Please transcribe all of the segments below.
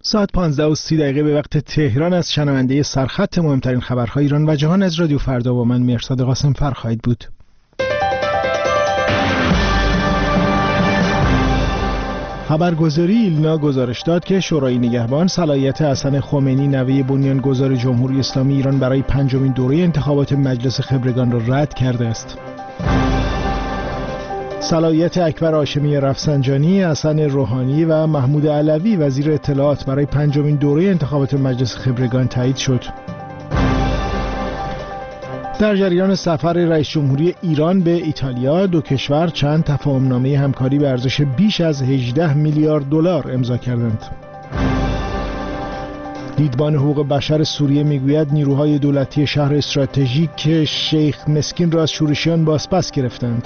ساعت 15:30 به وقت تهران از شنونده سرخط مهمترین خبرهای ایران و جهان از رادیو فردا با من مرصاد قاسم فر خواهید بود. خبرگزاری ایلنا گزارش داد که شورای نگهبان صلاحیت حسن خمینی نوه بنیانگذار جمهوری اسلامی ایران برای 5مین دوره انتخابات مجلس خبرگان را رد کرده است. صلاحیت اکبر هاشمی رفسنجانی، حسن روحانی و محمود علوی وزیر اطلاعات برای 5مین دوره انتخابات مجلس خبرگان تایید شد. در جریان سفر رئیس جمهوری ایران به ایتالیا، دو کشور چند تفاهمنامه همکاری به ارزش بیش از 18 میلیارد دلار امضا کردند. دیدبان حقوق بشر سوریه میگوید نیروهای دولتی شهر استراتژیک شیخ مسکین را از شورشیان بازپس گرفتند.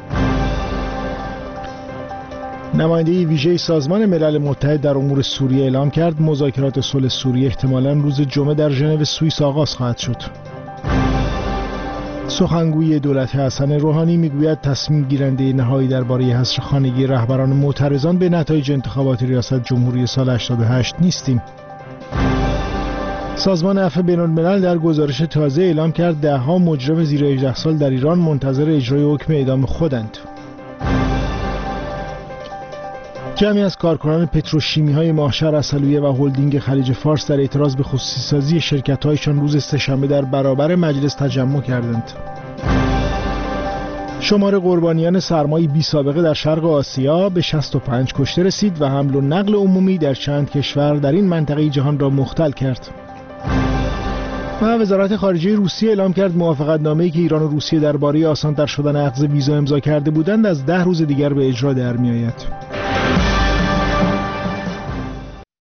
نماینده ویژه سازمان ملل متحد در امور سوریه اعلام کرد مذاکرات صلح سوریه احتمالاً روز جمعه در ژنو سوئیس آغاز خواهد شد. سخنگوی دولت حسن روحانی میگوید تصمیم گیرنده نهایی درباره حصر خانگی رهبران معترضان به نتایج انتخابات ریاست جمهوری سال 88 نیستیم. سازمان عفو بین‌الملل در گزارش تازه اعلام کرد ده‌ها مجرم زیر 18 سال در ایران منتظر اجرای حکم اعدام خودند. جمعی از کارکنان پتروشیمی‌های ماهشهر عسلویه و هلدینگ خلیج فارس در اعتراض به خصوصی‌سازی شرکت‌هایشان روز سه‌شنبه در برابر مجلس تجمع کردند. شمار قربانیان سرمای بی‌سابقه در شرق آسیا به 65 کشته رسید و حمل و نقل عمومی در چند کشور در این منطقه جهان را مختل کرد. و وزارت خارجه روسیه اعلام کرد موافقتنامه‌ای که ایران و روسیه درباره آسان‌تر شدن اخذ ویزا امضا کرده بودند از 10 روز دیگر به اجرا در می‌آید.